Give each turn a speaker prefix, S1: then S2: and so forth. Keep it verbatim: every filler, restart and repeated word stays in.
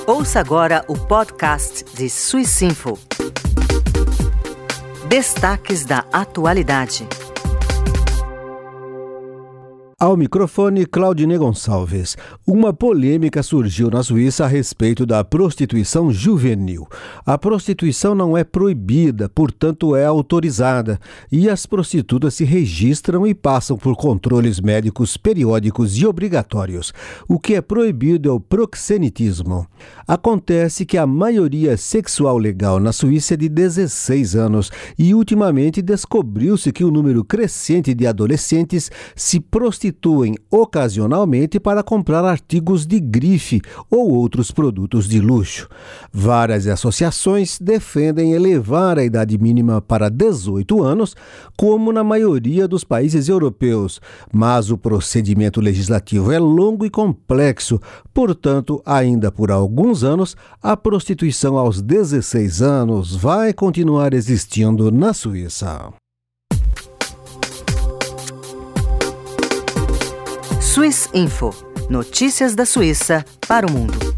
S1: Ouça agora o podcast de Swissinfo. Destaques da atualidade.
S2: Ao microfone, Claudine Gonçalves. Uma polêmica surgiu na Suíça a respeito da prostituição juvenil. A prostituição não é proibida, portanto é autorizada, e as prostitutas se registram e passam por controles médicos periódicos e obrigatórios. O que é proibido é o proxenetismo. Acontece que a maioria sexual legal na Suíça é de dezesseis anos e ultimamente descobriu-se que o número crescente de adolescentes se prostituem ocasionalmente para comprar artigos de grife ou outros produtos de luxo. Várias associações defendem elevar a idade mínima para dezoito anos, como na maioria dos países europeus, mas o procedimento legislativo é longo e complexo, portanto, ainda por alguns anos, a prostituição aos dezesseis anos vai continuar existindo na Suíça.
S1: Swissinfo. Notícias da Suíça para o mundo.